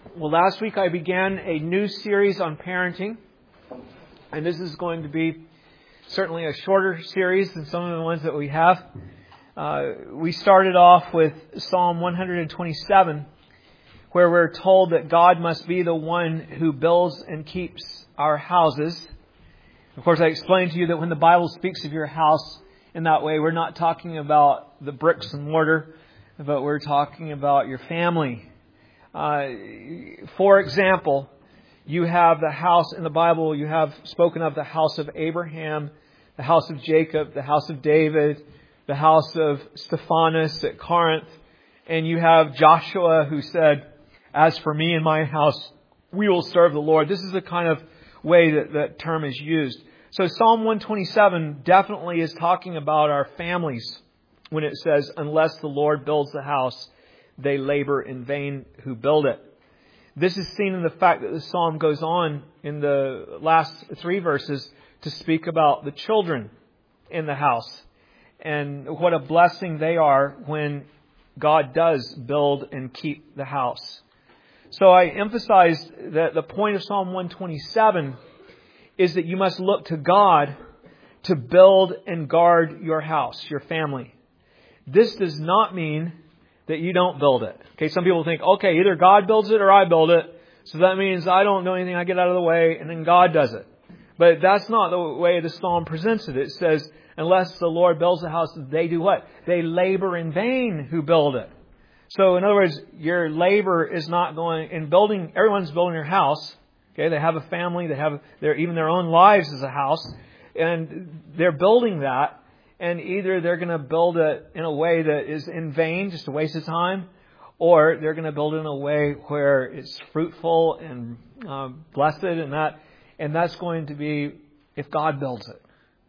Well, last week I began a new series on parenting, and this is going to be certainly a shorter series than some of the ones that we have. We started off with Psalm 127, where we're told that God must be the one who builds and keeps our houses. Of course, I explained to you that when the Bible speaks of your house in that way, we're not talking about the bricks and mortar, but we're talking about your family. For example, you have the house in the Bible, you have spoken of the house of Abraham, the house of Jacob, the house of David, the house of Stephanus at Corinth, and you have Joshua who said, "As for me and my house, we will serve the Lord." This is the kind of way that that term is used. So Psalm 127 definitely is talking about our families when it says, "Unless the Lord builds the house, they labor in vain who build it." This is seen in the fact that the psalm goes on in the last three verses to speak about the children in the house and what a blessing they are when God does build and keep the house. So I emphasized that the point of Psalm 127 is that you must look to God to build and guard your house, your family. This does not mean that you don't build it. Okay, some people think, okay, either God builds it or I build it. So that means I don't do anything, I get out of the way, and then God does it. But that's not the way the psalm presents it. It says, unless the Lord builds the house, they do what? They labor in vain who build it. So in other words, your labor is not going in building. Everyone's building their house. Okay, they have a family, they have even their own lives as a house, and they're building that. And either they're going to build it in a way that is in vain, just a waste of time, or they're going to build it in a way where it's fruitful and blessed, and that's going to be if God builds it.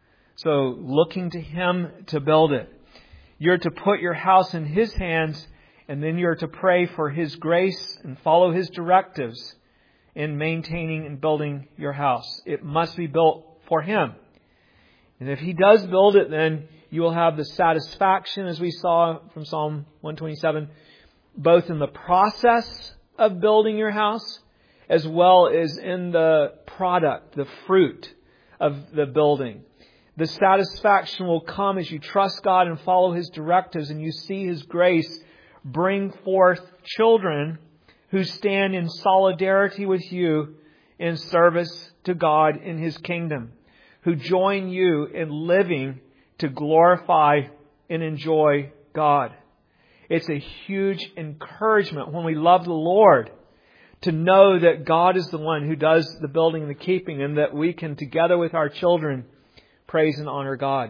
So looking to Him to build it. You're to put your house in His hands, and then you're to pray for His grace and follow His directives in maintaining and building your house. It must be built for Him. And if He does build it, then you will have the satisfaction, as we saw from Psalm 127, both in the process of building your house, as well as in the product, the fruit of the building. The satisfaction will come as you trust God and follow His directives, and you see His grace bring forth children who stand in solidarity with you in service to God in His kingdom, who join you in living to glorify and enjoy God. It's a huge encouragement when we love the Lord to know that God is the one who does the building and the keeping, and that we can, together with our children, praise and honor God.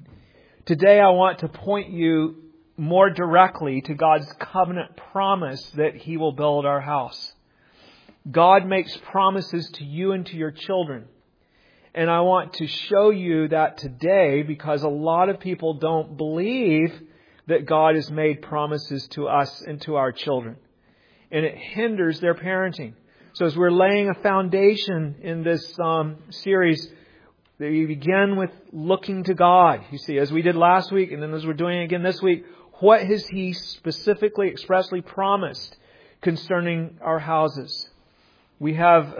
Today I want to point you more directly to God's covenant promise that He will build our house. God makes promises to you and to your children. And I want to show you that today because a lot of people don't believe that God has made promises to us and to our children. And it hinders their parenting. So as we're laying a foundation in this series, we begin with looking to God. You see, as we did last week and then as we're doing again this week, what has He specifically, expressly promised concerning our houses? In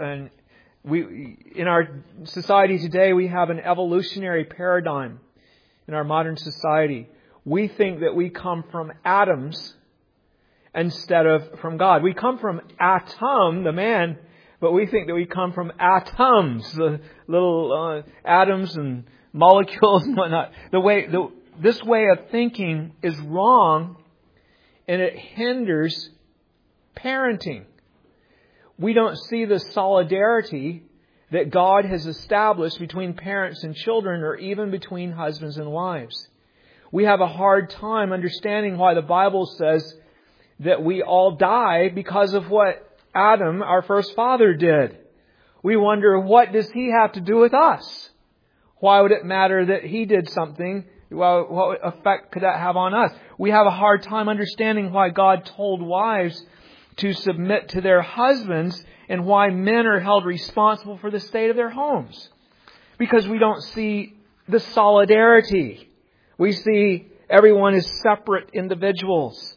our society today, we have an evolutionary paradigm in our modern society. We think that we come from atoms instead of from God. We come from Atom, the man, but we think that we come from atoms, the little atoms and molecules and whatnot. This way of thinking is wrong, and it hinders parenting. We don't see the solidarity that God has established between parents and children, or even between husbands and wives. We have a hard time understanding why the Bible says that we all die because of what Adam, our first father, did. We wonder, what does he have to do with us? Why would it matter that he did something? Well, what effect could that have on us? We have a hard time understanding why God told wives to submit to their husbands and why men are held responsible for the state of their homes. Because we don't see the solidarity. We see everyone as separate individuals.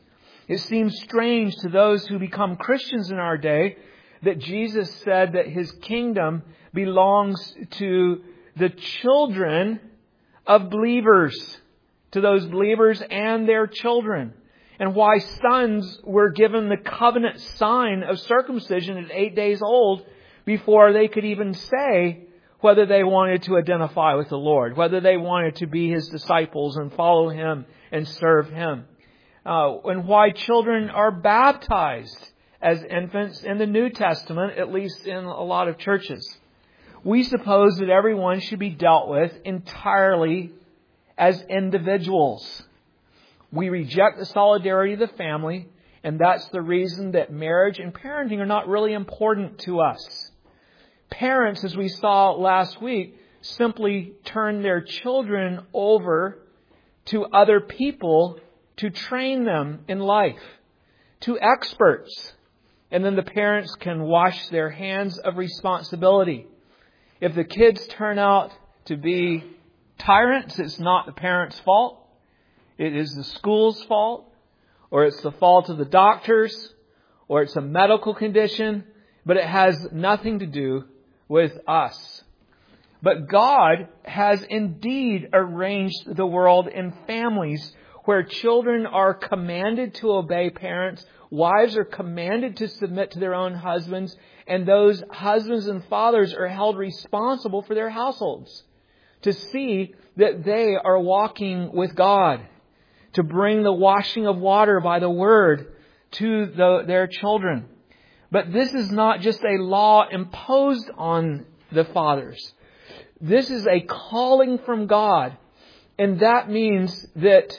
It seems strange to those who become Christians in our day that Jesus said that His kingdom belongs to the children of believers, to those believers and their children. And why sons were given the covenant sign of circumcision at 8 days old before they could even say whether they wanted to identify with the Lord, whether they wanted to be His disciples and follow Him and serve Him. And why children are baptized as infants in the New Testament, at least in a lot of churches. We suppose that everyone should be dealt with entirely as individuals. We reject the solidarity of the family, and that's the reason that marriage and parenting are not really important to us. Parents, as we saw last week, simply turn their children over to other people to train them in life, to experts. And then the parents can wash their hands of responsibility. If the kids turn out to be tyrants, it's not the parents' fault. It is the school's fault, or it's the fault of the doctors, or it's a medical condition, but it has nothing to do with us. But God has indeed arranged the world in families where children are commanded to obey parents, wives are commanded to submit to their own husbands, and those husbands and fathers are held responsible for their households, to see that they are walking with God, to bring the washing of water by the Word to their children. But this is not just a law imposed on the fathers. This is a calling from God. And that means that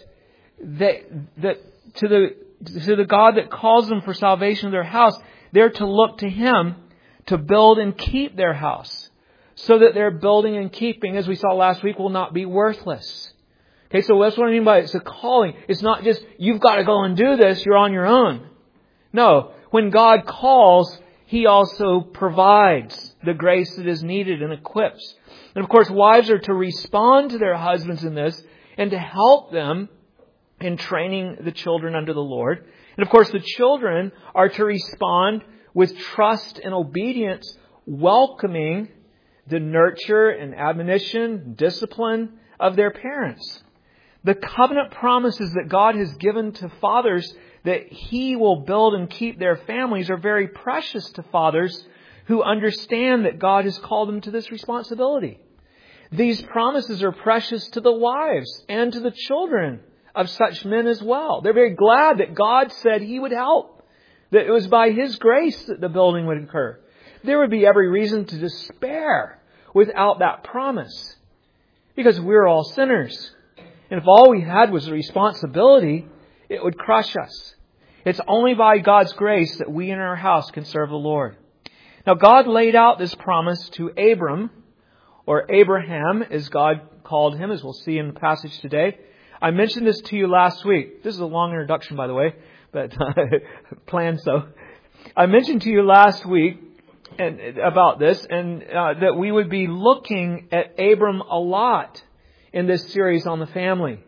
to the God that calls them for salvation of their house, they're to look to Him to build and keep their house, so that their building and keeping, as we saw last week, will not be worthless. Okay, so that's what I mean by it's a calling. It's not just, you've got to go and do this, you're on your own. No, when God calls, He also provides the grace that is needed and equips. And of course, wives are to respond to their husbands in this and to help them in training the children under the Lord. And of course, the children are to respond with trust and obedience, welcoming the nurture and admonition, discipline of their parents. The covenant promises that God has given to fathers that He will build and keep their families are very precious to fathers who understand that God has called them to this responsibility. These promises are precious to the wives and to the children of such men as well. They're very glad that God said He would help, that it was by His grace that the building would occur. There would be every reason to despair without that promise, because we're all sinners. And if all we had was a responsibility, it would crush us. It's only by God's grace that we in our house can serve the Lord. Now, God laid out this promise to Abram, or Abraham, as God called him, as we'll see in the passage today. I mentioned this to you last week. This is a long introduction, by the way, but planned so. I mentioned to you last week about this, and that we would be looking at Abram a lot in this series on the family.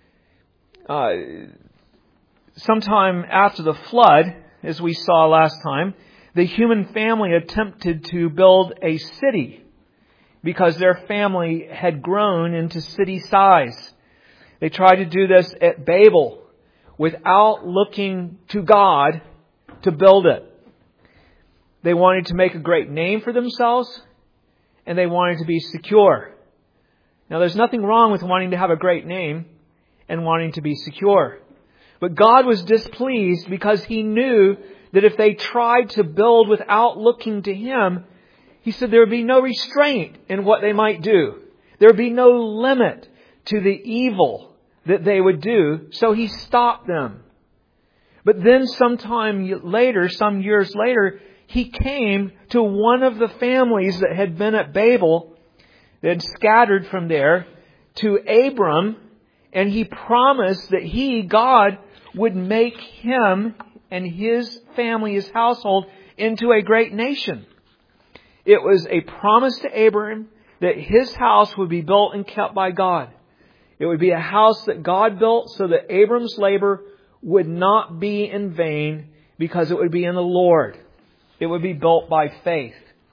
Sometime after the flood, as we saw last time, the human family attempted to build a city because their family had grown into city size. They tried to do this at Babel without looking to God to build it. They wanted to make a great name for themselves, and they wanted to be secure. Now, there's nothing wrong with wanting to have a great name and wanting to be secure. But God was displeased because He knew that if they tried to build without looking to Him, He said there would be no restraint in what they might do. There would be no limit to the evil that they would do. So He stopped them. But then sometime later, some years later, He came to one of the families that had been at Babel, that had scattered from there, to Abram, and He promised that He, God, would make him and his family, his household, into a great nation. It was a promise to Abraham that his house would be built and kept by God. It would be a house that God built so that Abram's labor would not be in vain because it would be in the Lord. It would be built by faith.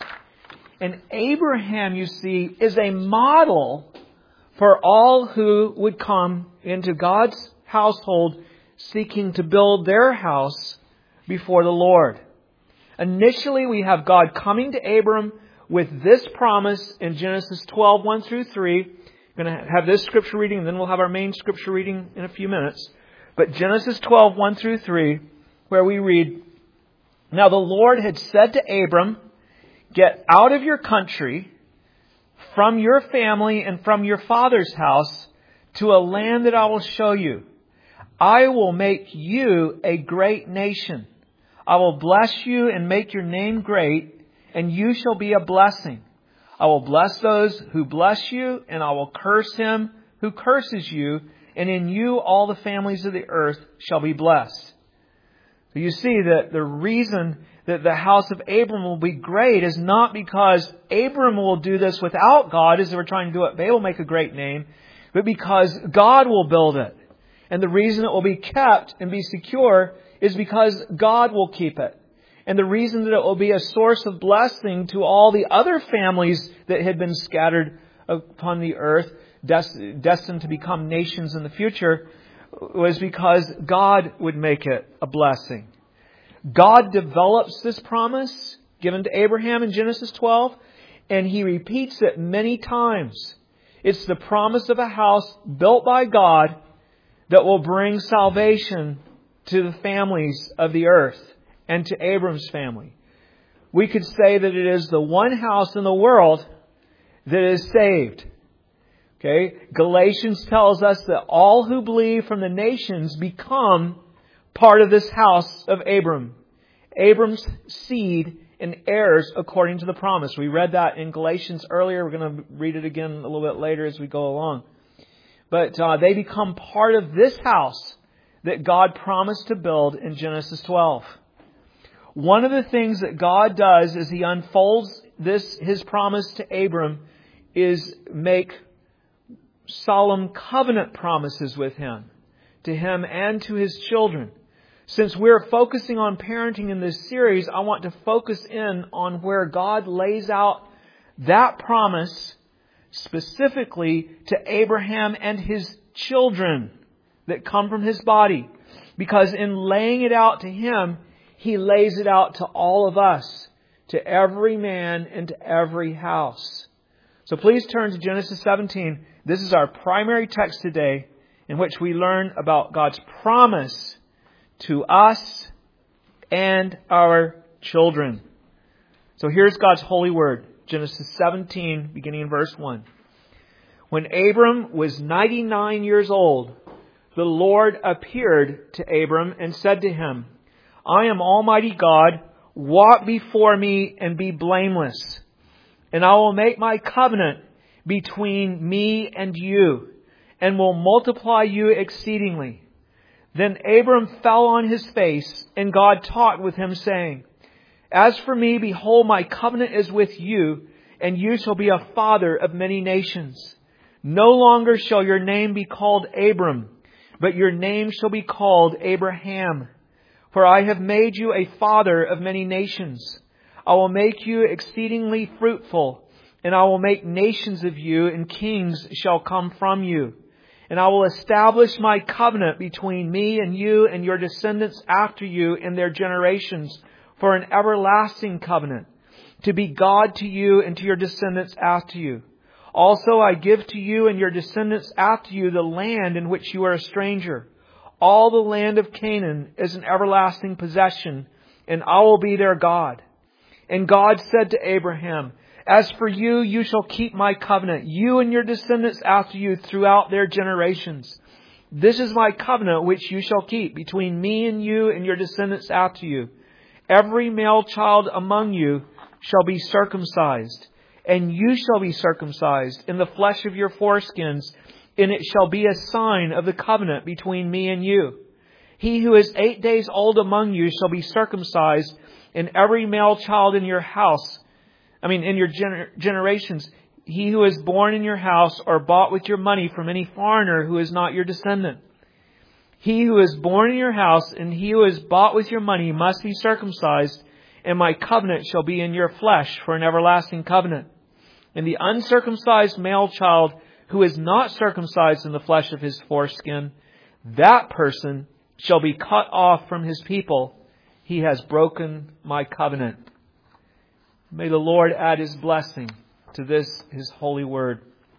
And Abraham, you see, is a model for all who would come into God's household seeking to build their house before the Lord. Initially, we have God coming to Abram with this promise in Genesis 12, 1 through 3. We're going to have this scripture reading, and then we'll have our main scripture reading in a few minutes. But Genesis 12, 1 through 3, where we read, "Now the Lord had said to Abram, 'Get out of your country, from your family and from your father's house, to a land that I will show you. I will make you a great nation. I will bless you and make your name great, and you shall be a blessing. I will bless those who bless you, and I will curse him who curses you, and in you all the families of the earth shall be blessed.'" So you see that the reason that the house of Abram will be great is not because Abram will do this without God, as they were trying to do it. They will make a great name, but because God will build it. And the reason it will be kept and be secure is because God will keep it. And the reason that it will be a source of blessing to all the other families that had been scattered upon the earth, destined to become nations in the future, was because God would make it a blessing. God develops this promise given to Abraham in Genesis 12, and He repeats it many times. It's the promise of a house built by God that will bring salvation to the families of the earth and to Abram's family. We could say that it is the one house in the world that is saved. Okay? Galatians tells us that all who believe from the nations become part of this house of Abram. Abram's seed and heirs according to the promise. We read that in Galatians earlier. We're going to read it again a little bit later as we go along. But they become part of this house that God promised to build in Genesis 12. One of the things that God does as He unfolds His promise to Abram is make solemn covenant promises with him, to him and to his children. Since we're focusing on parenting in this series, I want to focus in on where God lays out that promise specifically to Abraham and his children that come from his body. Because in laying it out to him, He lays it out to all of us, to every man and to every house. So please turn to Genesis 17. This is our primary text today, in which we learn about God's promise to us and our children. So here's God's holy word. Genesis 17, beginning in verse 1. "When Abram was 99 years old, the Lord appeared to Abram and said to him, 'I am Almighty God. Walk before me and be blameless. And I will make my covenant between me and you, and will multiply you exceedingly.' Then Abram fell on his face, and God talked with him, saying, 'As for me, behold, my covenant is with you, and you shall be a father of many nations. No longer shall your name be called Abram, but your name shall be called Abraham. For I have made you a father of many nations. I will make you exceedingly fruitful, and I will make nations of you, and kings shall come from you. And I will establish my covenant between me and you and your descendants after you in their generations for an everlasting covenant, to be God to you and to your descendants after you. Also I give to you and your descendants after you the land in which you are a stranger. All the land of Canaan is an everlasting possession, and I will be their God.' And God said to Abraham, 'As for you, you shall keep my covenant, you and your descendants after you throughout their generations. This is my covenant which you shall keep between me and you and your descendants after you. Every male child among you shall be circumcised, and you shall be circumcised in the flesh of your foreskins, and it shall be a sign of the covenant between me and you. He who is 8 days old among you shall be circumcised, and every male child in your house, in your generations, he who is born in your house or bought with your money from any foreigner who is not your descendant. He who is born in your house and he who is bought with your money must be circumcised, and my covenant shall be in your flesh for an everlasting covenant. And the uncircumcised male child who is not circumcised in the flesh of his foreskin, that person shall be cut off from his people. He has broken my covenant. May the Lord add His blessing to this, His holy word.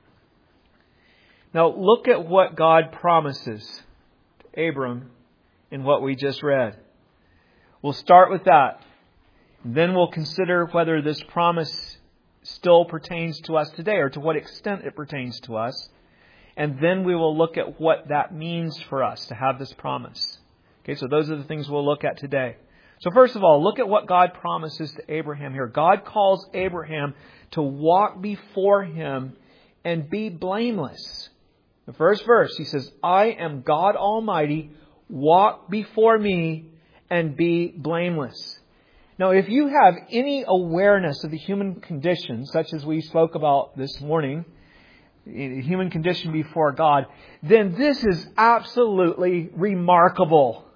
Now look at what God promises to Abram in what we just read. We'll start with that. Then we'll consider whether this promise still pertains to us today, or to what extent it pertains to us. And then we will look at what that means for us to have this promise. Okay, so those are the things we'll look at today. So first of all, look at what God promises to Abraham here. God calls Abraham to walk before Him and be blameless. The first verse, He says, I am God Almighty, walk before me and be blameless. Now, if you have any awareness of the human condition, such as we spoke about this morning, the human condition before God, then this is absolutely remarkable.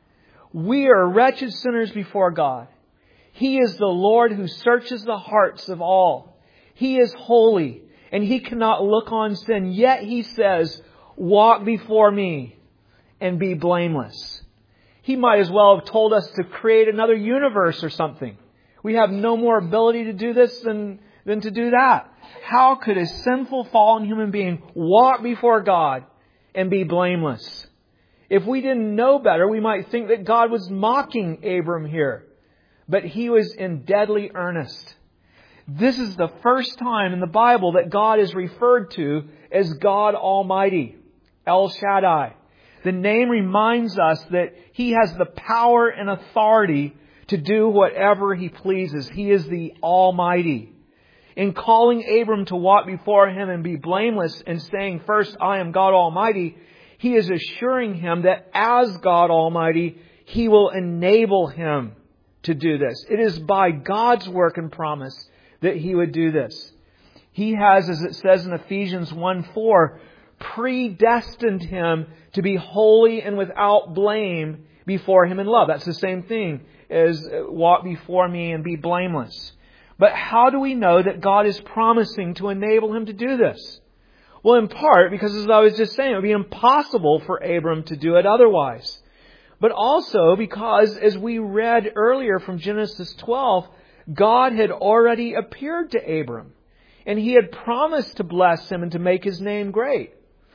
We are wretched sinners before God. He is the Lord who searches the hearts of all. He is holy, and He cannot look on sin. Yet He says, walk before me and be blameless. He might as well have told us to create another universe or something. We have no more ability to do this than to do that. How could a sinful, fallen human being walk before God and be blameless? If we didn't know better, we might think that God was mocking Abram here. But He was in deadly earnest. This is the first time in the Bible that God is referred to as God Almighty, El Shaddai. The name reminds us that He has the power and authority to do whatever He pleases. He is the Almighty. In calling Abram to walk before Him and be blameless and saying first, I am God Almighty, He is assuring him that as God Almighty, He will enable him to do this. It is by God's work and promise that He would do this. He has, as it says in Ephesians 1:4, predestined him to be holy and without blame before Him in love. That's the same thing as walk before me and be blameless. But how do we know that God is promising to enable him to do this? Well, in part, because as I was just saying, it would be impossible for Abram to do it otherwise. But also because, as we read earlier from Genesis 12, God had already appeared to Abram. And He had promised to bless him and to make His name great.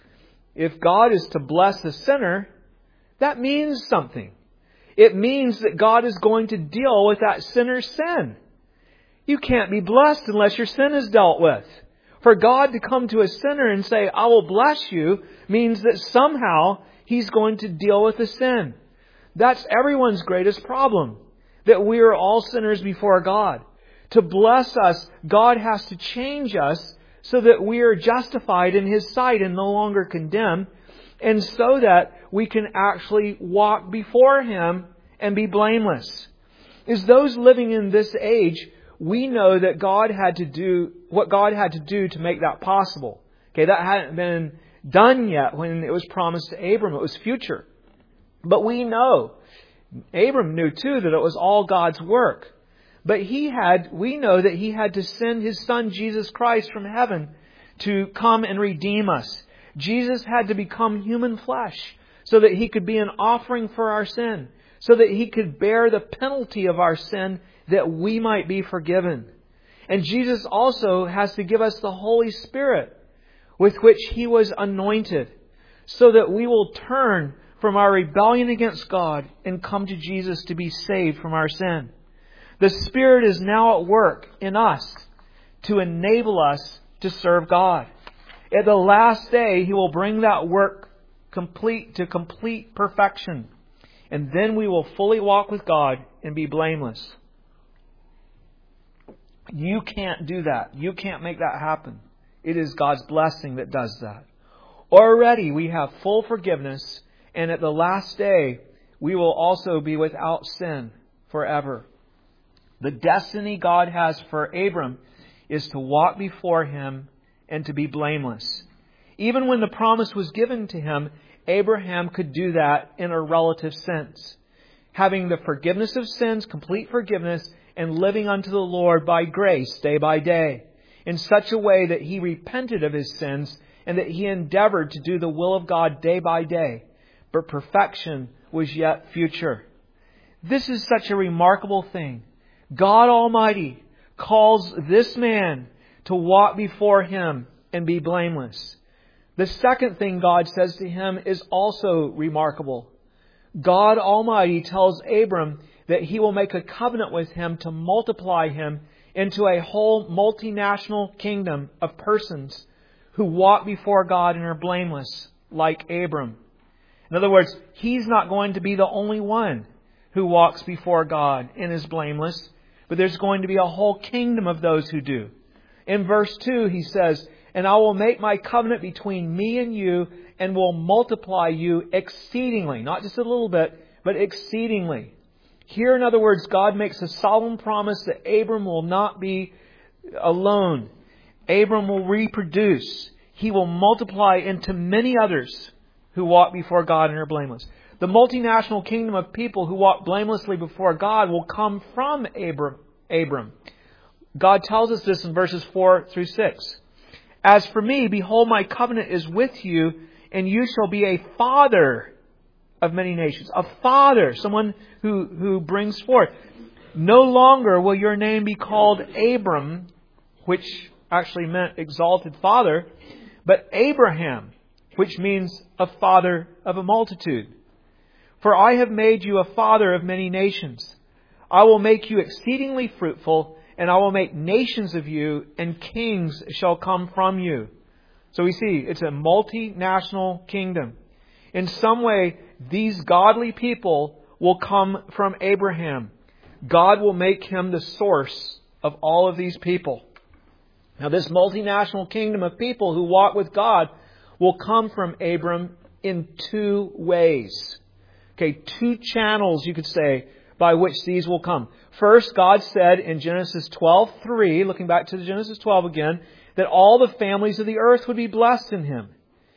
If God is to bless a sinner, that means something. It means that God is going to deal with that sinner's sin. You can't be blessed unless your sin is dealt with. For God to come to a sinner and say, I will bless you, means that somehow He's going to deal with the sin. That's everyone's greatest problem, that we are all sinners before God. To bless us, God has to change us so that we are justified in His sight and no longer condemned, and so that we can actually walk before Him and be blameless. As those living in this age, we know that God had to do what God had to do to make that possible. Okay, that hadn't been done yet when it was promised to Abram. It was future. But we know, Abram knew too, that it was all God's work. But we know that He had to send His Son Jesus Christ from heaven to come and redeem us. Jesus had to become human flesh so that He could be an offering for our sin, so that He could bear the penalty of our sin that we might be forgiven. And Jesus also has to give us the Holy Spirit with which He was anointed, so that we will turn from our rebellion against God and come to Jesus to be saved from our sin. The Spirit is now at work in us to enable us to serve God. At the last day, He will bring that work to complete perfection. And then we will fully walk with God and be blameless. You can't do that. You can't make that happen. It is God's blessing that does that. Already we have full forgiveness, and at the last day we will also be without sin forever. The destiny God has for Abram is to walk before Him and to be blameless. Even when the promise was given to him, Abraham could do that in a relative sense, having the forgiveness of sins, complete forgiveness, and living unto the Lord by grace day by day, in such a way that he repented of his sins and that he endeavored to do the will of God day by day. But perfection was yet future. This is such a remarkable thing. God Almighty calls this man to walk before Him and be blameless. The second thing God says to him is also remarkable. God Almighty tells Abram that He will make a covenant with him to multiply him into a whole multinational kingdom of persons who walk before God and are blameless, like Abram. In other words, he's not going to be the only one who walks before God and is blameless, but there's going to be a whole kingdom of those who do. In verse 2, he says, "And I will make my covenant between me and you, and will multiply you exceedingly." Not just a little bit, but exceedingly. Here, in other words, God makes a solemn promise that Abram will not be alone. Abram will reproduce. He will multiply into many others who walk before God and are blameless. The multinational kingdom of people who walk blamelessly before God will come from Abram. God tells us this in verses 4 through 6. "As for me, behold, my covenant is with you, and you shall be a father of many nations." A father, someone who brings forth. "No longer will your name be called Abram," which actually meant exalted father, "but Abraham," which means a father of a multitude. "For I have made you a father of many nations. I will make you exceedingly fruitful, and I will make nations of you, and kings shall come from you." So we see it's a multinational kingdom. In some way, these godly people will come from Abraham. God will make him the source of all of these people. Now, this multinational kingdom of people who walk with God will come from Abram in two ways. Okay, two channels, you could say, by which these will come. First, God said in Genesis 12:3, looking back to Genesis 12 again, that all the families of the earth would be blessed in him.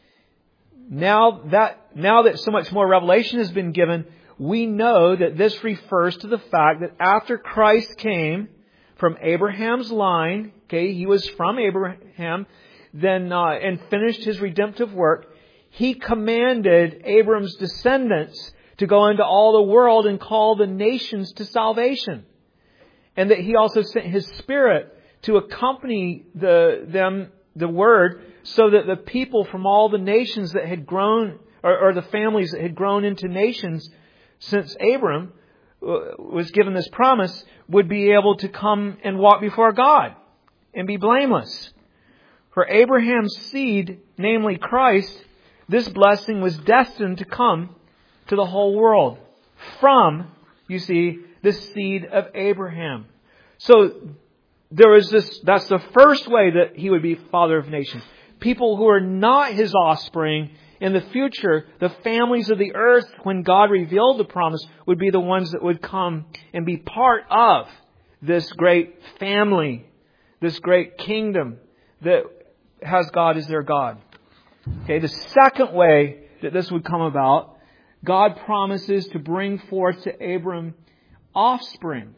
Now that so much more revelation has been given, we know that this refers to the fact that after Christ came from Abraham's line, okay, he was from Abraham, then and finished his redemptive work, he commanded Abram's descendants to go into all the world and call the nations to salvation. And that he also sent his Spirit to accompany the word, so that the people from all the nations that had grown, or the families that had grown into nations since Abram was given this promise, would be able to come and walk before God and be blameless. For Abraham's seed, namely Christ, this blessing was destined to come to the whole world from, you see, the seed of Abraham. So there was this, that's the first way that he would be father of nations. People who are not his offspring in the future, the families of the earth, when God revealed the promise, would be the ones that would come and be part of this great family, this great kingdom that has God as their God. Okay, the second way that this would come about, God promises to bring forth to Abram offspring,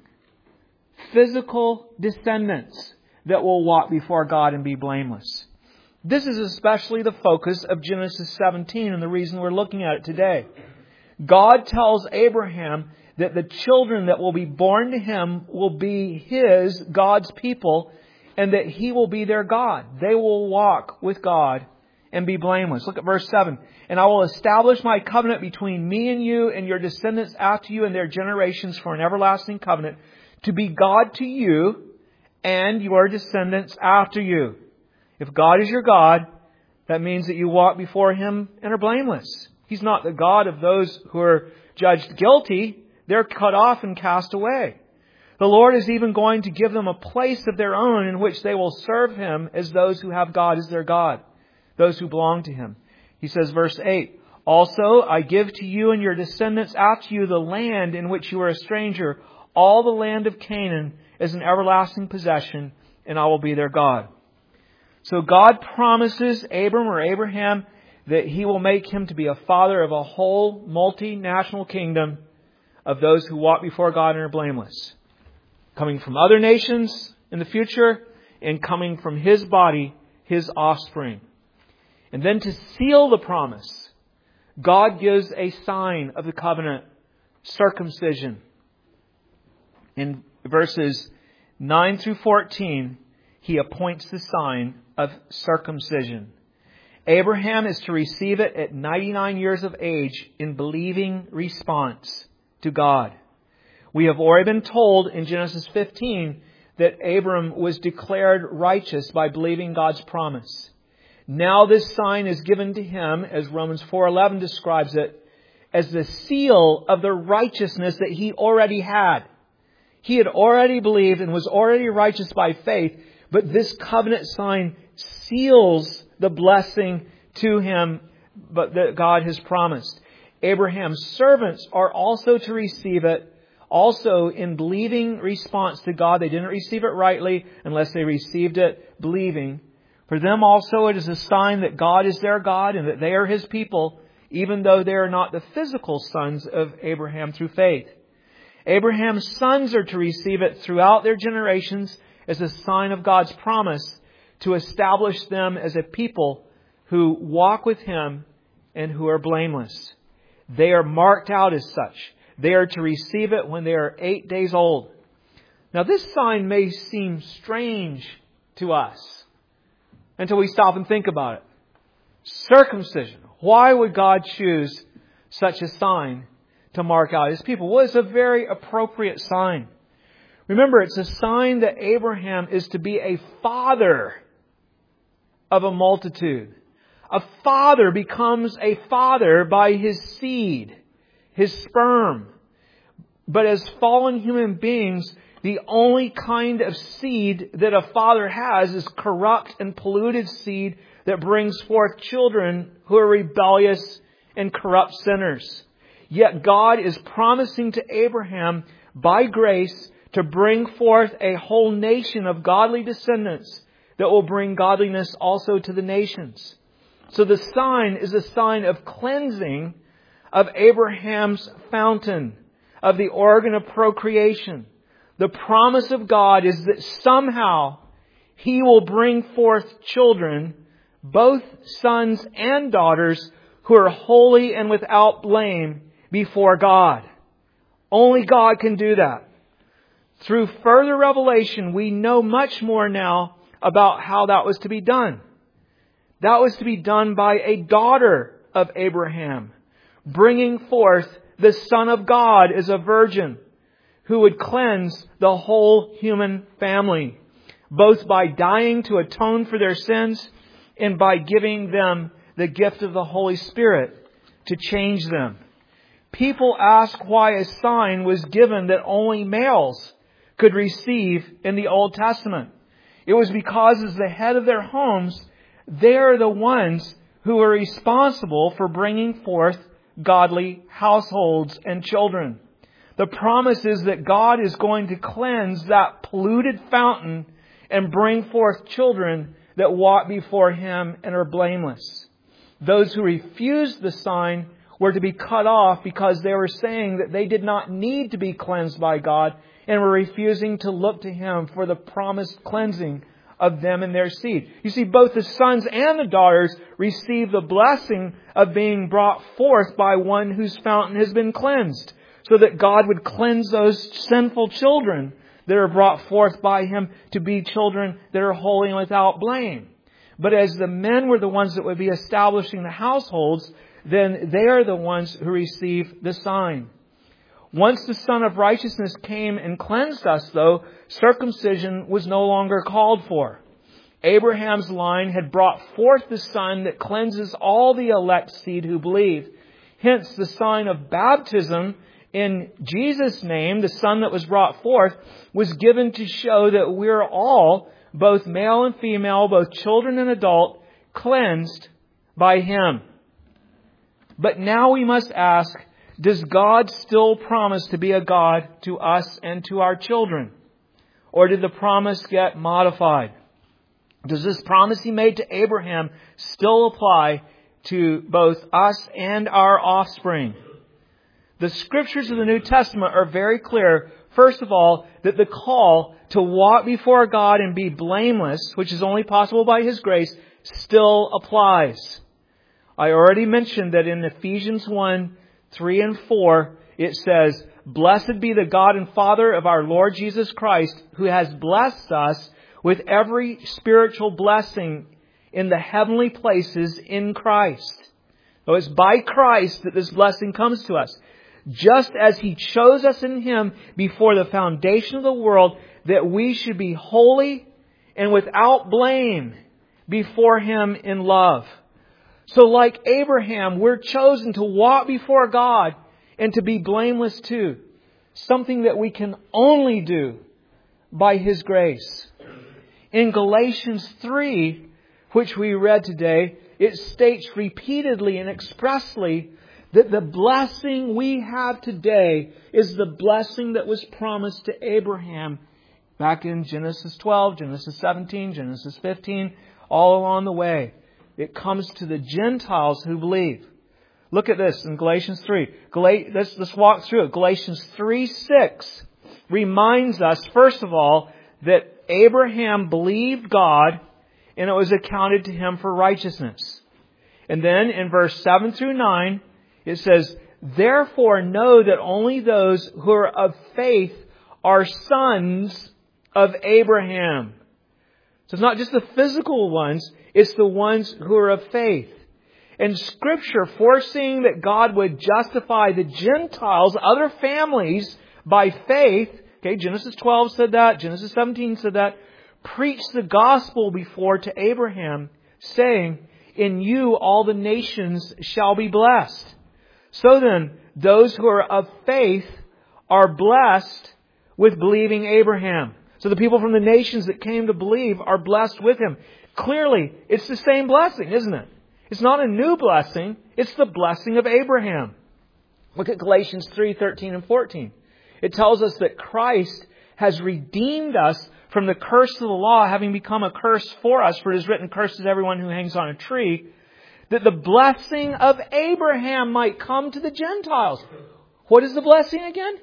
physical descendants that will walk before God and be blameless. This is especially the focus of Genesis 17 and the reason we're looking at it today. God tells Abraham that the children that will be born to him will be his, God's people, and that he will be their God. They will walk with God and be blameless. Look at verse 7. "And I will establish my covenant between me and you and your descendants after you and their generations for an everlasting covenant, to be God to you and your descendants after you." If God is your God, that means that you walk before Him and are blameless. He's not the God of those who are judged guilty. They're cut off and cast away. The Lord is even going to give them a place of their own in which they will serve Him as those who have God as their God, those who belong to Him. He says, verse 8, "Also I give to you and your descendants after you the land in which you are a stranger, all the land of Canaan as an everlasting possession, and I will be their God." So God promises Abram or Abraham that He will make him to be a father of a whole multinational kingdom of those who walk before God and are blameless. Coming from other nations in the future and coming from His body, His offspring. And then to seal the promise, God gives a sign of the covenant, circumcision. In verses 9 through 14, He appoints the sign of circumcision. Abraham is to receive it at 99 years of age in believing response to God. We have already been told in Genesis 15 that Abram was declared righteous by believing God's promise. Now this sign is given to him, as Romans 4:11 describes it, as the seal of the righteousness that he already had. He had already believed and was already righteous by faith, but this covenant sign seals the blessing to him but that God has promised. Abraham's servants are also to receive it, also in believing response to God. They didn't receive it rightly unless they received it believing. For them also it is a sign that God is their God and that they are His people, even though they are not the physical sons of Abraham through faith. Abraham's sons are to receive it throughout their generations as a sign of God's promise to establish them as a people who walk with Him and who are blameless. They are marked out as such. They are to receive it when they are 8 days old. Now this sign may seem strange to us until we stop and think about it. Circumcision. Why would God choose such a sign to mark out His people? Well, it's a very appropriate sign. Remember, it's a sign that Abraham is to be a father of a multitude. A father becomes a father by his seed, his sperm. But as fallen human beings, the only kind of seed that a father has is corrupt and polluted seed that brings forth children who are rebellious and corrupt sinners. Yet God is promising to Abraham by grace to bring forth a whole nation of godly descendants that will bring godliness also to the nations. So the sign is a sign of cleansing of Abraham's fountain, of the organ of procreation. The promise of God is that somehow He will bring forth children, both sons and daughters, who are holy and without blame before God. Only God can do that. Through further revelation, we know much more now about how that was to be done. That was to be done by a daughter of Abraham, bringing forth the Son of God as a virgin who would cleanse the whole human family, both by dying to atone for their sins and by giving them the gift of the Holy Spirit to change them. People ask why a sign was given that only males could receive in the Old Testament. It was because as the head of their homes, they are the ones who are responsible for bringing forth godly households and children. The promise is that God is going to cleanse that polluted fountain and bring forth children that walk before Him and are blameless. Those who refused the sign were to be cut off because they were saying that they did not need to be cleansed by God and were refusing to look to Him for the promised cleansing of them and their seed. You see, both the sons and the daughters receive the blessing of being brought forth by one whose fountain has been cleansed, so that God would cleanse those sinful children that are brought forth by Him to be children that are holy and without blame. But as the men were the ones that would be establishing the households, then they are the ones who receive the sign. Once the Son of Righteousness came and cleansed us, though, circumcision was no longer called for. Abraham's line had brought forth the Son that cleanses all the elect seed who believe. Hence, the sign of baptism in Jesus' name, the Son that was brought forth, was given to show that we're all, both male and female, both children and adult, cleansed by Him. But now we must ask, does God still promise to be a God to us and to our children? Or did the promise get modified? Does this promise He made to Abraham still apply to both us and our offspring. The Scriptures of the New Testament are very clear, first of all, that the call to walk before God and be blameless, which is only possible by His grace, still applies. I already mentioned that in Ephesians 1, 3 and 4, it says, "Blessed be the God and Father of our Lord Jesus Christ, who has blessed us with every spiritual blessing in the heavenly places in Christ." So it's by Christ that this blessing comes to us. Just as He chose us in Him before the foundation of the world, that we should be holy and without blame before Him in love. So like Abraham, we're chosen to walk before God and to be blameless too. Something that we can only do by His grace. In Galatians 3, which we read today, it states repeatedly and expressly that the blessing we have today is the blessing that was promised to Abraham back in Genesis 12, Genesis 17, Genesis 15, all along the way. It comes to the Gentiles who believe. Look at this in Galatians 3. Let's walk through it. Galatians 3:6 reminds us, first of all, that Abraham believed God and it was accounted to him for righteousness. And then in verse 7 through 9, it says, "Therefore know that only those who are of faith are sons of Abraham." So it's not just the physical ones, it's the ones who are of faith. And Scripture, foreseeing that God would justify the Gentiles, other families, by faith, okay, Genesis 12 said that, Genesis 17 said that, preached the gospel before to Abraham, saying, "In you all the nations shall be blessed." So then, those who are of faith are blessed with believing Abraham. So the people from the nations that came to believe are blessed with him. Clearly, it's the same blessing, isn't it? It's not a new blessing. It's the blessing of Abraham. Look at Galatians 3:13 and 14. It tells us that Christ has redeemed us from the curse of the law, having become a curse for us, for it is written, "Cursed is everyone who hangs on a tree," that the blessing of Abraham might come to the Gentiles. What is the blessing again?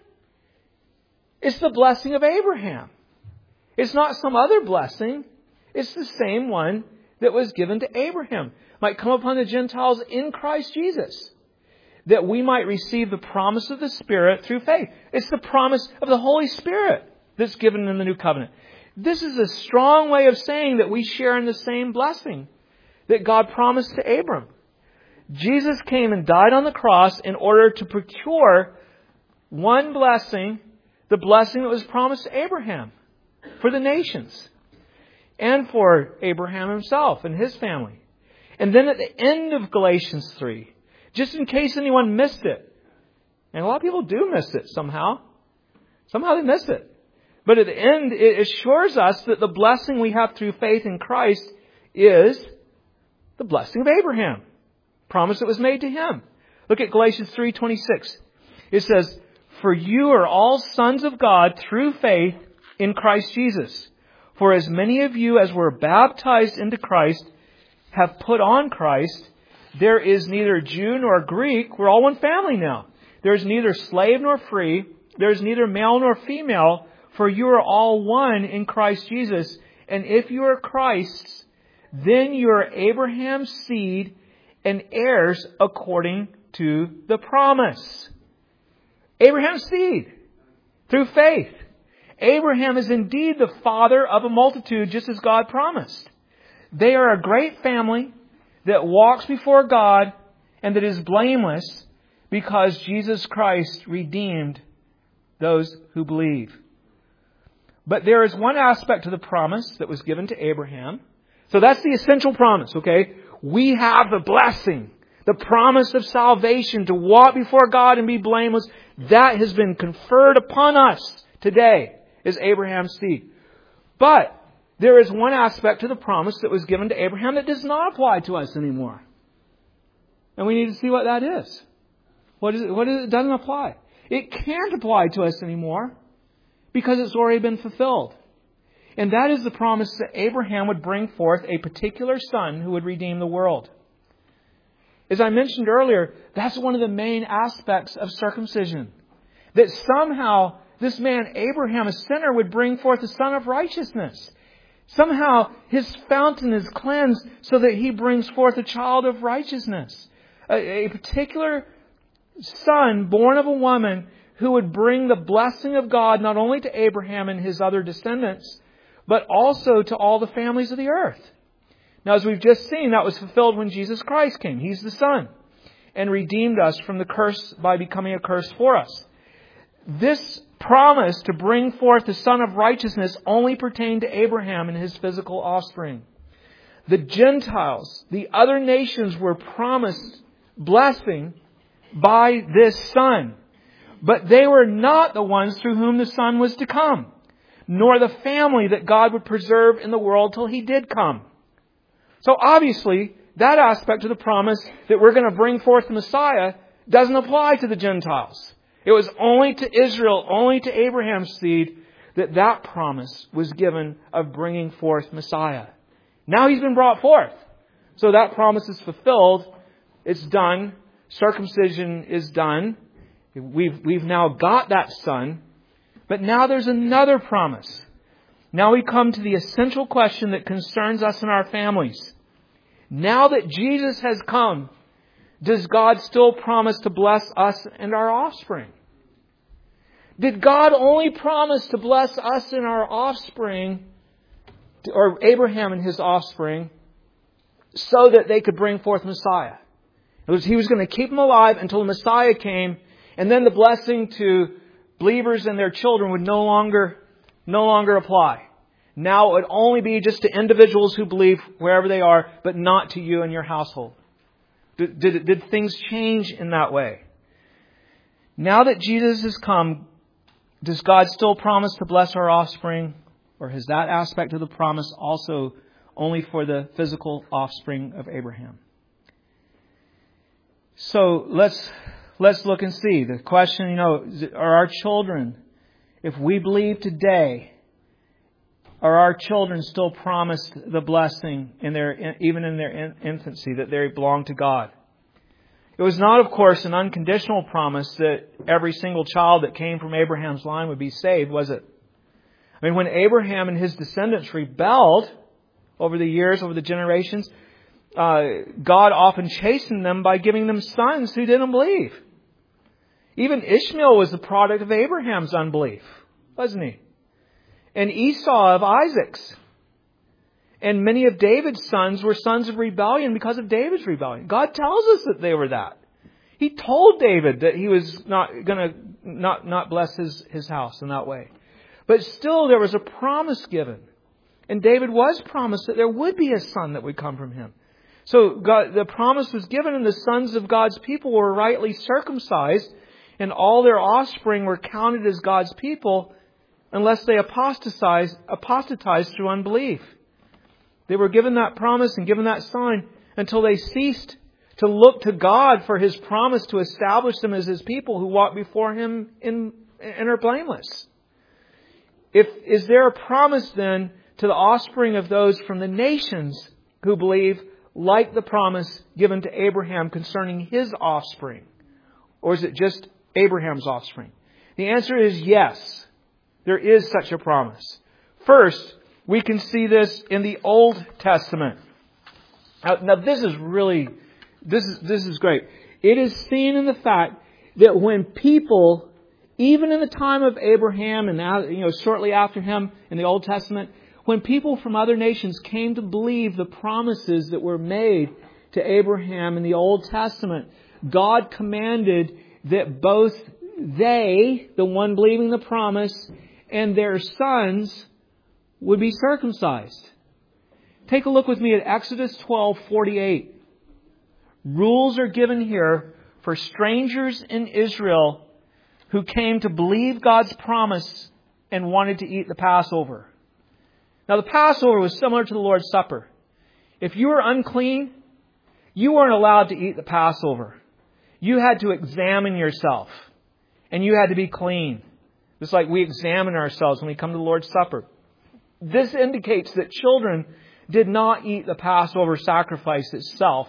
It's the blessing of Abraham. It's not some other blessing. It's the same one that was given to Abraham. Might come upon the Gentiles in Christ Jesus, that we might receive the promise of the Spirit through faith. It's the promise of the Holy Spirit that's given in the New Covenant. This is a strong way of saying that we share in the same blessing that God promised to Abram. Jesus came and died on the cross in order to procure one blessing, the blessing that was promised to Abraham for the nations and for Abraham himself and his family. And then at the end of Galatians 3, just in case anyone missed it, and a lot of people do miss it somehow. Somehow they miss it. But at the end, it assures us that the blessing we have through faith in Christ is the blessing of Abraham. Promise that was made to him. Look at Galatians 3:26. It says, "For you are all sons of God through faith in Christ Jesus. For as many of you as were baptized into Christ have put on Christ. There is neither Jew nor Greek." We're all one family now. "There is neither slave nor free. There is neither male nor female. For you are all one in Christ Jesus. And if you are Christ's, then you are Abraham's seed and heirs according to the promise." Abraham's seed through faith. Abraham is indeed the father of a multitude, just as God promised. They are a great family that walks before God and that is blameless because Jesus Christ redeemed those who believe. But there is one aspect to the promise that was given to Abraham. So that's the essential promise, okay? We have the blessing, the promise of salvation to walk before God and be blameless. That has been conferred upon us today as Abraham's seed. But there is one aspect to the promise that was given to Abraham that does not apply to us anymore. And we need to see what that is. What is it? It doesn't apply. It can't apply to us anymore because it's already been fulfilled. And that is the promise that Abraham would bring forth a particular son who would redeem the world. As I mentioned earlier, that's one of the main aspects of circumcision. That somehow this man Abraham, a sinner, would bring forth a son of righteousness. Somehow his fountain is cleansed so that he brings forth a child of righteousness. A particular son born of a woman who would bring the blessing of God not only to Abraham and his other descendants, but also to all the families of the earth. Now, as we've just seen, that was fulfilled when Jesus Christ came. He's the Son, and redeemed us from the curse by becoming a curse for us. This promise to bring forth the Son of Righteousness only pertained to Abraham and his physical offspring. The Gentiles, the other nations, were promised blessing by this Son. But they were not the ones through whom the Son was to come, nor the family that God would preserve in the world till He did come. So obviously, that aspect of the promise that we're going to bring forth the Messiah doesn't apply to the Gentiles. It was only to Israel, only to Abraham's seed, that promise was given of bringing forth Messiah. Now He's been brought forth. So that promise is fulfilled. It's done. Circumcision is done. We've now got that Son. But now there's another promise. Now we come to the essential question that concerns us and our families. Now that Jesus has come, does God still promise to bless us and our offspring? Did God only promise to bless us and our offspring, or Abraham and his offspring, so that they could bring forth Messiah? He was going to keep them alive until the Messiah came, and then the blessing to believers and their children would no longer apply. Now it would only be just to individuals who believe wherever they are, but not to you and your household. Did things change in that way? Now that Jesus has come, does God still promise to bless our offspring? Or has that aspect of the promise also only for the physical offspring of Abraham? So let's look and see. The question, are our children, if we believe today, are our children still promised the blessing even in their infancy, that they belong to God? It was not, of course, an unconditional promise that every single child that came from Abraham's line would be saved, was it? I mean, when Abraham and his descendants rebelled over the years, over the generations, God often chastened them by giving them sons who didn't believe. Even Ishmael was the product of Abraham's unbelief, wasn't he? And Esau of Isaac's. And many of David's sons were sons of rebellion because of David's rebellion. God tells us that they were that. He told David that he was not going to not bless his house in that way. But still there was a promise given. And David was promised that there would be a son that would come from him. So the promise was given, and the sons of God's people were rightly circumcised, and all their offspring were counted as God's people unless they apostatized through unbelief. They were given that promise and given that sign until they ceased to look to God for His promise to establish them as His people who walk before Him and are blameless. Is there a promise then to the offspring of those from the nations who believe, like the promise given to Abraham concerning his offspring? Or is it just Abraham's offspring? The answer is yes. There is such a promise. First, we can see this in the Old Testament. Now this is great. It is seen in the fact that when people, even in the time of Abraham and shortly after him in the Old Testament, when people from other nations came to believe the promises that were made to Abraham in the Old Testament, God commanded that both they, the one believing the promise, and their sons would be circumcised. Take a look with me at Exodus 12:48. Rules are given here for strangers in Israel who came to believe God's promise and wanted to eat the Passover. Now the Passover was similar to the Lord's Supper. If you were unclean, you weren't allowed to eat the Passover. You had to examine yourself. And you had to be clean. Just like we examine ourselves when we come to the Lord's Supper. This indicates that children did not eat the Passover sacrifice itself.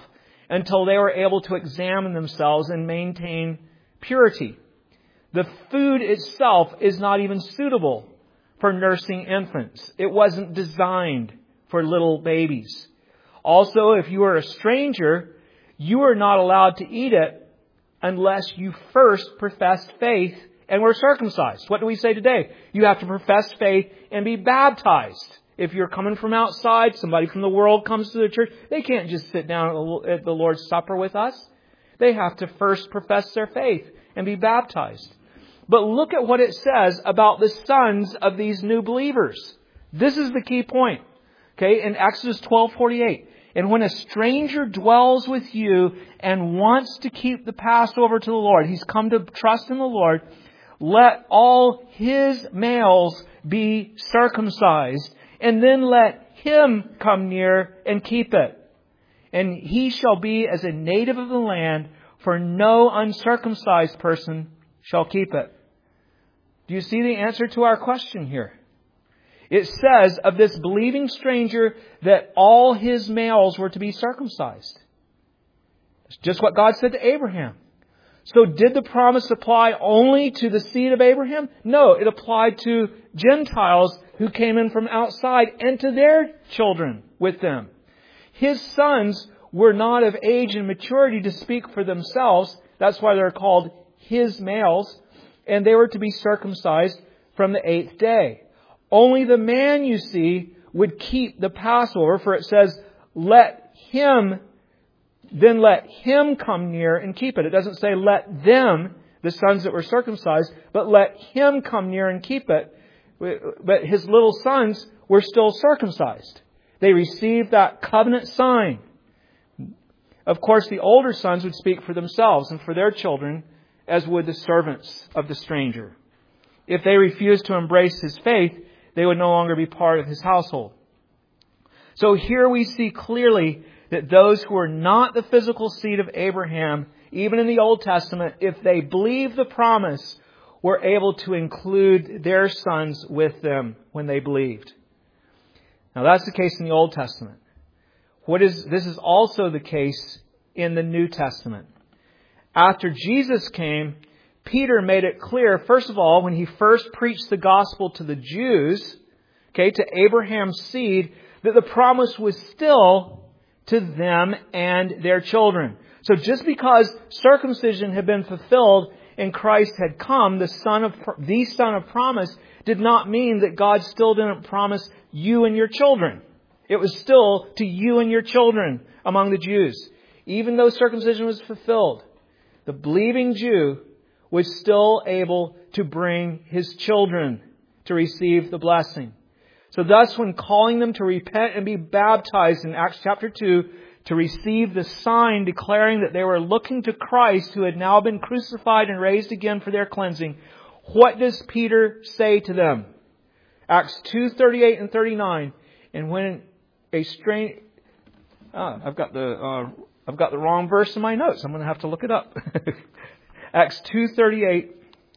until they were able to examine themselves and maintain purity. The food itself is not even suitable for nursing infants. It wasn't designed for little babies. Also, if you are a stranger, you are not allowed to eat it unless you first professed faith and were circumcised. What do we say today? You have to profess faith and be baptized. If you're coming from outside, somebody from the world comes to the church, they can't just sit down at the Lord's Supper with us. They have to first profess their faith and be baptized. But look at what it says about the sons of these new believers. This is the key point. Okay, in Exodus 12:48. And when a stranger dwells with you and wants to keep the Passover to the Lord, he's come to trust in the Lord, let all his males be circumcised, and then let him come near and keep it. And he shall be as a native of the land, for no uncircumcised person shall keep it. Do you see the answer to our question here? It says of this believing stranger that all his males were to be circumcised. It's just what God said to Abraham. So did the promise apply only to the seed of Abraham? No, it applied to Gentiles who came in from outside and to their children with them. His sons were not of age and maturity to speak for themselves. That's why they're called his males. And they were to be circumcised from the 8th day. Only the man, you see, would keep the Passover, for it says, let him come near and keep it. It doesn't say let them, the sons that were circumcised, but let him come near and keep it. But his little sons were still circumcised. They received that covenant sign. Of course, the older sons would speak for themselves and for their children, as would the servants of the stranger. If they refused to embrace his faith, they would no longer be part of his household. So here we see clearly that those who are not the physical seed of Abraham, even in the Old Testament, if they believed the promise, were able to include their sons with them when they believed. Now that's the case in the Old Testament. This is also the case in the New Testament. After Jesus came, Peter made it clear, first of all, when he first preached the gospel to the Jews, to Abraham's seed, that the promise was still to them and their children. So just because circumcision had been fulfilled and Christ had come, the Son of promise, did not mean that God still didn't promise you and your children. It was still to you and your children among the Jews. Even though circumcision was fulfilled, the believing Jew was still able to bring his children to receive the blessing. So thus, when calling them to repent and be baptized in Acts chapter 2, to receive the sign declaring that they were looking to Christ who had now been crucified and raised again for their cleansing, what does Peter say to them? Acts 2:38 and 39. And when a stranger... I've got the wrong verse in my notes. I'm going to have to look it up. Acts 2:38.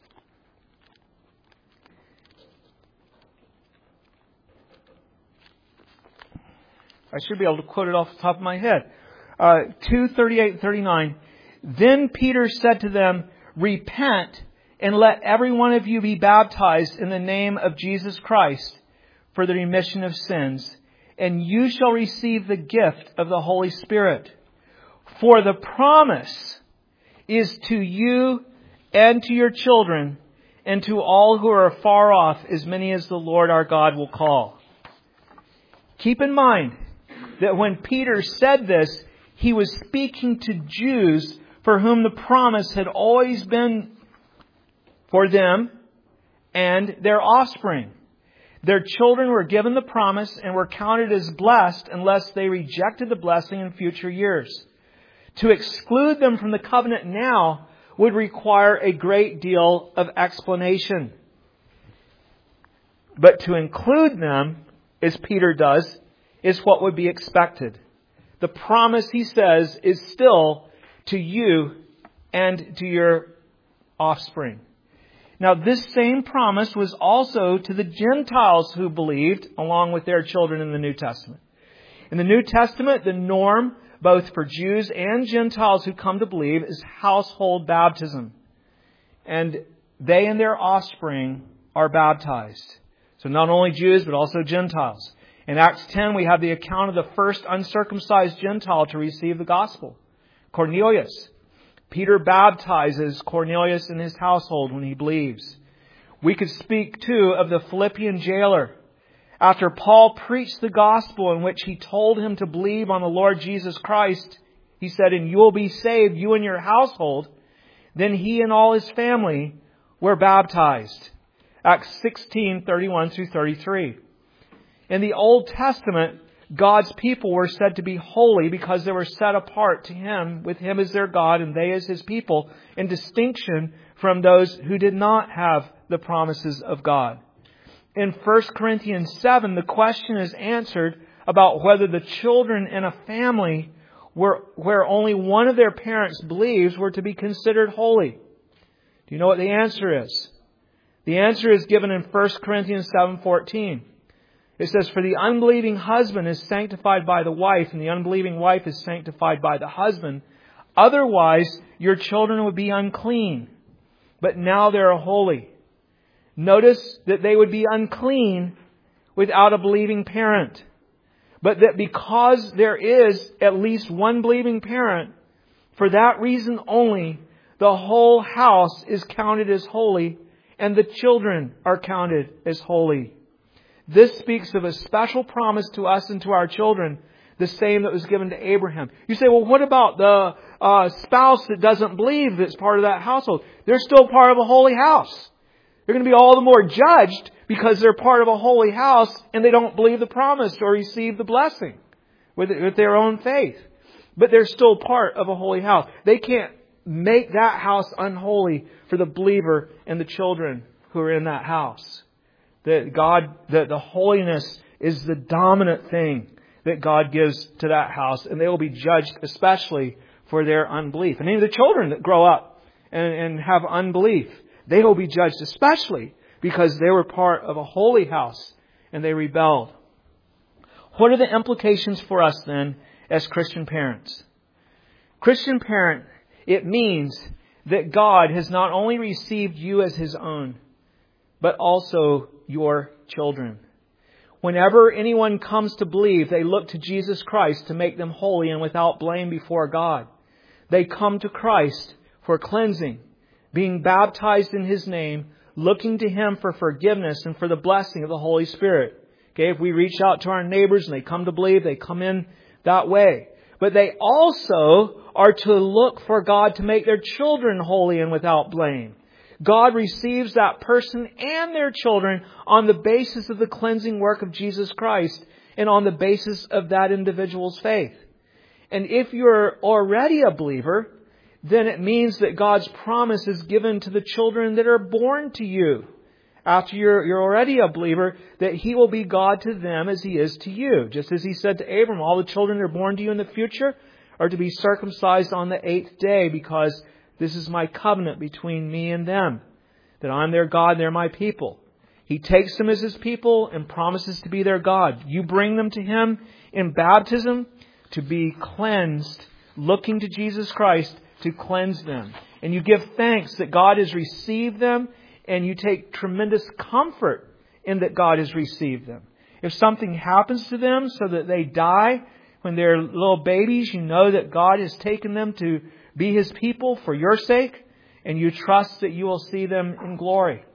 I should be able to quote it off the top of my head. 2:38 and 39. Then Peter said to them, repent and let every one of you be baptized in the name of Jesus Christ for the remission of sins, and you shall receive the gift of the Holy Spirit. For the promise is to you and to your children and to all who are afar off, as many as the Lord our God will call. Keep in mind that when Peter said this, he was speaking to Jews for whom the promise had always been for them and their offspring. Their children were given the promise and were counted as blessed unless they rejected the blessing in future years. To exclude them from the covenant now would require a great deal of explanation. But to include them, as Peter does, is what would be expected. The promise, he says, is still to you and to your offspring. Now, this same promise was also to the Gentiles who believed, along with their children in the New Testament. In the New Testament, the norm, both for Jews and Gentiles who come to believe, is household baptism. And they and their offspring are baptized. So not only Jews, but also Gentiles. In Acts 10, we have the account of the first uncircumcised Gentile to receive the gospel, Cornelius. Peter baptizes Cornelius and his household when he believes. We could speak, too, of the Philippian jailer. After Paul preached the gospel in which he told him to believe on the Lord Jesus Christ, he said, "And you will be saved, you and your household." Then he and all his family were baptized. Acts 16:31 through 33. In the Old Testament, God's people were said to be holy because they were set apart to Him, with Him as their God and they as His people, in distinction from those who did not have the promises of God. In 1 Corinthians 7, the question is answered about whether the children in a family where only one of their parents believes were to be considered holy. Do you know what the answer is? The answer is given in 1 Corinthians 7:14. It says, "For the unbelieving husband is sanctified by the wife, and the unbelieving wife is sanctified by the husband. Otherwise, your children would be unclean, but now they are holy." Notice that they would be unclean without a believing parent. But that because there is at least one believing parent, for that reason only, the whole house is counted as holy, and the children are counted as holy. This speaks of a special promise to us and to our children, the same that was given to Abraham. You say, well, what about the spouse that doesn't believe that's part of that household? They're still part of a holy house. They're going to be all the more judged because they're part of a holy house and they don't believe the promise or receive the blessing with their own faith. But they're still part of a holy house. They can't make that house unholy for the believer and the children who are in that house. The holiness is the dominant thing that God gives to that house, and they will be judged especially for their unbelief. And even the children that grow up and have unbelief, they will be judged especially because they were part of a holy house and they rebelled. What are the implications for us then as Christian parents? Christian parent, it means that God has not only received you as His own, but also your children. Whenever anyone comes to believe, they look to Jesus Christ to make them holy and without blame before God. They come to Christ for cleansing, being baptized in His name, looking to Him for forgiveness and for the blessing of the Holy Spirit. Okay, if we reach out to our neighbors and they come to believe, they come in that way. But they also are to look for God to make their children holy and without blame. God receives that person and their children on the basis of the cleansing work of Jesus Christ and on the basis of that individual's faith. And if you're already a believer, then it means that God's promise is given to the children that are born to you. After you're already a believer, that He will be God to them as He is to you. Just as He said to Abram, all the children that are born to you in the future are to be circumcised on the 8th day because this is my covenant between me and them, that I'm their God, they're my people. He takes them as His people and promises to be their God. You bring them to Him in baptism to be cleansed, looking to Jesus Christ to cleanse them. And you give thanks that God has received them, and you take tremendous comfort in that God has received them. If something happens to them so that they die when they're little babies, you know that God has taken them to be His people for your sake, and you trust that you will see them in glory.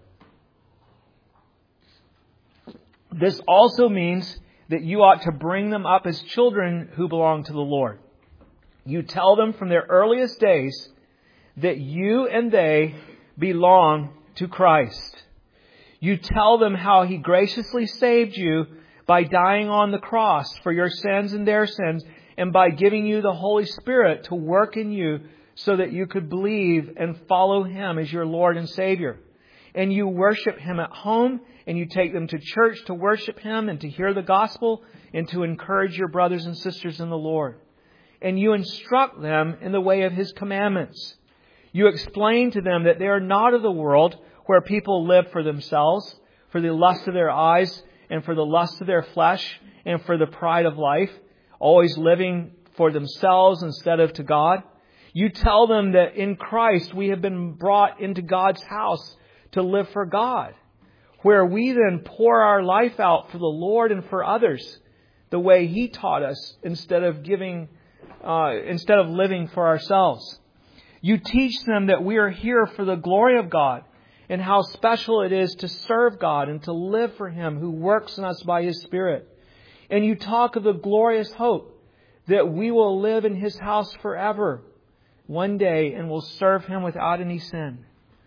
This also means that you ought to bring them up as children who belong to the Lord. You tell them from their earliest days that you and they belong to Christ. You tell them how He graciously saved you by dying on the cross for your sins and their sins, and by giving you the Holy Spirit to work in you so that you could believe and follow Him as your Lord and Savior. And you worship Him at home, and you take them to church to worship Him and to hear the gospel and to encourage your brothers and sisters in the Lord. And you instruct them in the way of His commandments. You explain to them that they are not of the world, where people live for themselves, for the lust of their eyes and for the lust of their flesh and for the pride of life, always living for themselves instead of to God. You tell them that in Christ we have been brought into God's house to live for God, where we then pour our life out for the Lord and for others the way He taught us instead of living for ourselves. You teach them that we are here for the glory of God and how special it is to serve God and to live for Him who works in us by His Spirit. And you talk of the glorious hope that we will live in His house forever one day and will serve Him without any sin.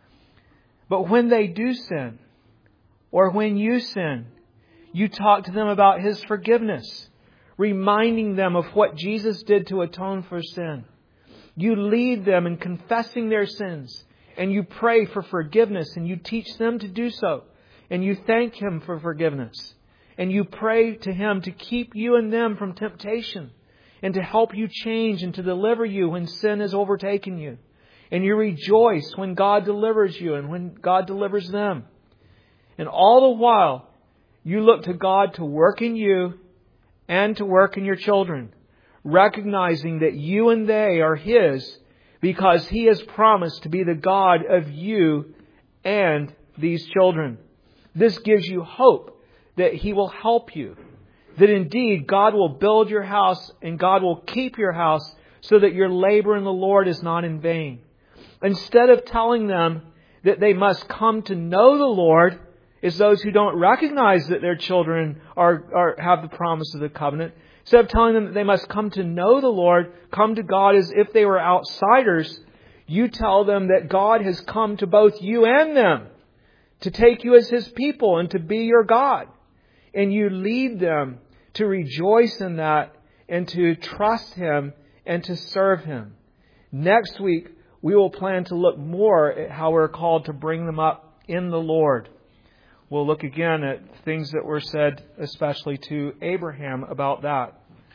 But when they do sin, or when you sin, you talk to them about His forgiveness, reminding them of what Jesus did to atone for sin. You lead them in confessing their sins, and you pray for forgiveness, and you teach them to do so, and you thank Him for forgiveness, and you pray to Him to keep you and them from temptation, and to help you change and to deliver you when sin has overtaken you. And you rejoice when God delivers you and when God delivers them. And all the while, you look to God to work in you and to work in your children, recognizing that you and they are His because He has promised to be the God of you and these children. This gives you hope that He will help you, that indeed God will build your house and God will keep your house so that your labor in the Lord is not in vain. Instead of telling them that they must come to know the Lord as those who don't recognize that their children have the promise of the covenant, instead of telling them that they must come to know the Lord, come to God as if they were outsiders, you tell them that God has come to both you and them to take you as His people and to be your God. And you lead them to rejoice in that and to trust Him and to serve Him. Next week, we will plan to look more at how we're called to bring them up in the Lord. We'll look again at things that were said, especially to Abraham, about that.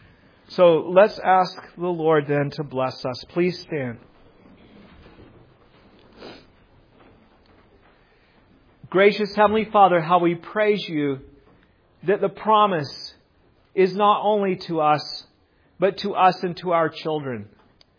So let's ask the Lord then to bless us. Please stand. Gracious Heavenly Father, how we praise You that the promise is not only to us, but to us and to our children.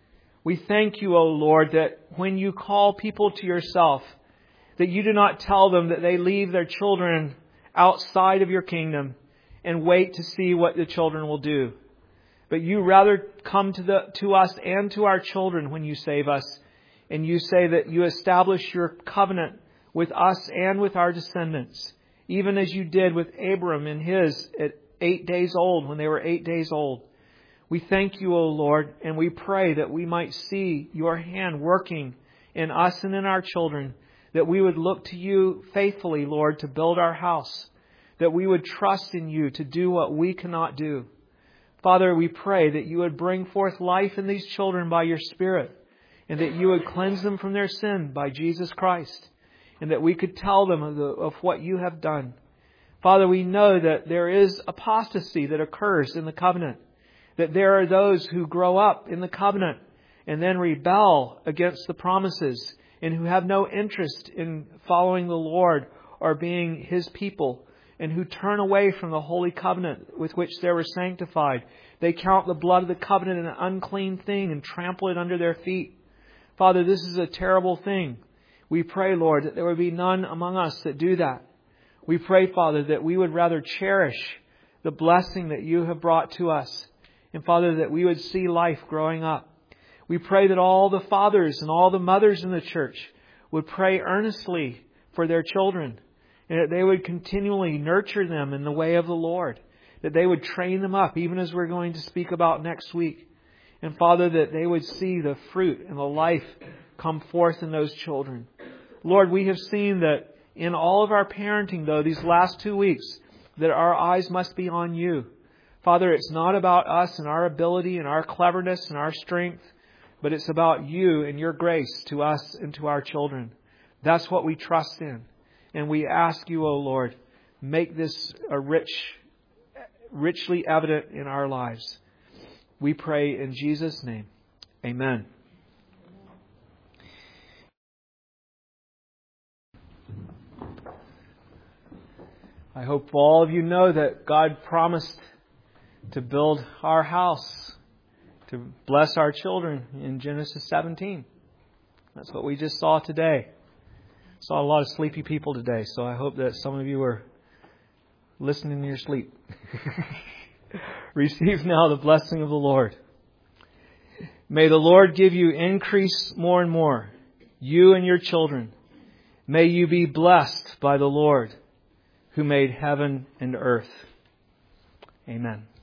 We thank You, O Lord, that when You call people to Yourself, that You do not tell them that they leave their children outside of Your kingdom and wait to see what the children will do. But You rather come to us and to our children when You save us. And You say that You establish Your covenant with us and with our descendants, even as You did with Abram and his at 8 days old, when they were 8 days old. We thank You, O Lord, and we pray that we might see Your hand working in us and in our children, that we would look to You faithfully, Lord, to build our house, that we would trust in You to do what we cannot do. Father, we pray that You would bring forth life in these children by Your Spirit, and that You would cleanse them from their sin by Jesus Christ, and that we could tell them of what You have done. Father, we know that there is apostasy that occurs in the covenant, that there are those who grow up in the covenant and then rebel against the promises and who have no interest in following the Lord or being His people, and who turn away from the holy covenant with which they were sanctified. They count the blood of the covenant an unclean thing and trample it under their feet. Father, this is a terrible thing. We pray, Lord, that there would be none among us that do that. We pray, Father, that we would rather cherish the blessing that You have brought to us. And Father, that we would see life growing up. We pray that all the fathers and all the mothers in the church would pray earnestly for their children, and that they would continually nurture them in the way of the Lord, that they would train them up, even as we're going to speak about next week. And Father, that they would see the fruit and the life come forth in those children. Lord, we have seen that in all of our parenting, though, these last 2 weeks, that our eyes must be on You. Father, it's not about us and our ability and our cleverness and our strength, but it's about You and Your grace to us and to our children. That's what we trust in. And we ask You, O Lord, make this richly evident in our lives. We pray in Jesus' name. Amen. I hope all of you know that God promised to build our house to bless our children in Genesis 17. That's what we just saw today. Saw a lot of sleepy people today, so I hope that some of you are listening in your sleep. Receive now the blessing of the Lord. May the Lord give you increase more and more, you and your children. May you be blessed by the Lord who made heaven and earth. Amen.